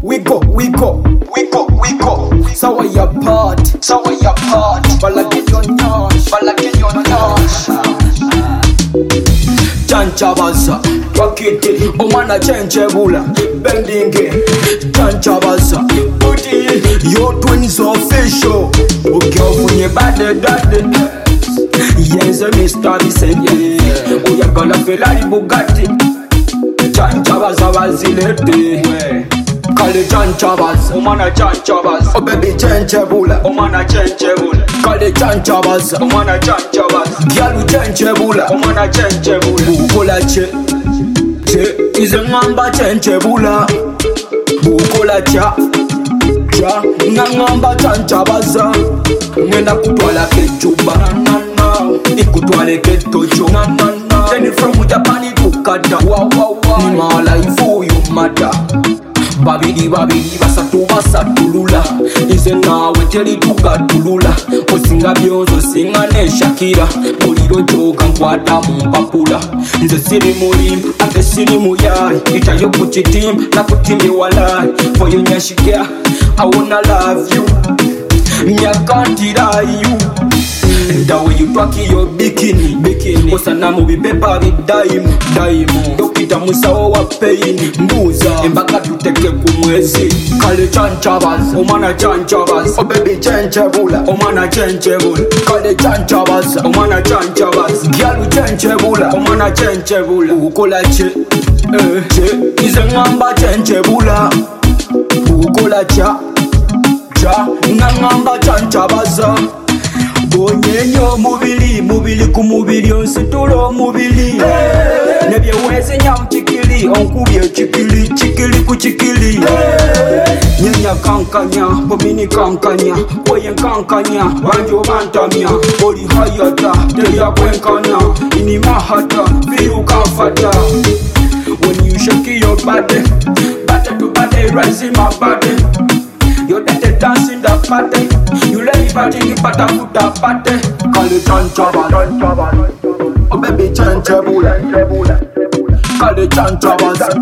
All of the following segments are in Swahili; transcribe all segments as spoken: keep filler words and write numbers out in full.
we go, we go, we go, we go. Sawa ya part, sawa ya part. Balaki yon yash, balaki yon yash. Chancha baza, wakiti, omana chenche bula, bending it. Chancha baza, booty, your twins official. Okay, ofunye bade dade. Yes, Mister Vicente. Oya gonna Ferrari Bugatti. Chancha baza bazilete. Call it Chancha baza, omana Chancha baza. Oh baby chenche bula, omana chenche bula. Call it Chancha baza, omana Chancha baza. Girl chenche bula, omana chenche bula. Bukola che, che is a ngamba chenche bula. Bukola cha, cha ngamba Chancha baza. Ngenda kutwala kechuba, na na. Ikutwale ketocho, na na na. Then from Japan ikukata, wow wow wow. Ni mala ifu you mata. Babidi babidi basatu basatulula. Ize nawe teri tugatulula. Osinga byonzo singa ne Shakira. Muliro joka nkwata mumpapula. Nze siri mulim, ate siri muyari. Itayo kuchitim, na kutimi walai. For you nyashikia, I wanna love you. Me I can't deny you. The way you talk your bikini, bikini. Osana mubi pepa bi daimu, daimu. Dokita musawo wa payini, mbuza. Mbaka tuteke kumwezi. Kale Chancha baza, omana Chancha baza. Oh baby chenche bula, omana chenche bula. Kale Chancha baza, omana Chancha baza. Gyalu chenche bula, omana chenche bula. Ukola che, eh, che. Ize ngamba chenche bula. Ukola cha, cha. Ngamba Chancha baza. Bonyenyo mubili, mubili ku mubili, onsitulo mubili. Hey. Nebye weze nyam chikili, onkubye chikili, chikili ku chikili. Hey. Nyenya kankanya, bomini kankanya, koye kankanya, banjo bantamia, oli hayata, teya kwenkana, ini mahata, viru kafata. When you shake your body, body to body, rising my body. You let it dance in the party. You let me party, you pata futa party. Call it Chancha baza. Oh baby Chancha bula. Call it Chancha baza.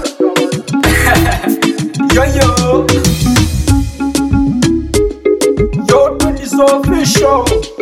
Yo yo. Yo, it's official.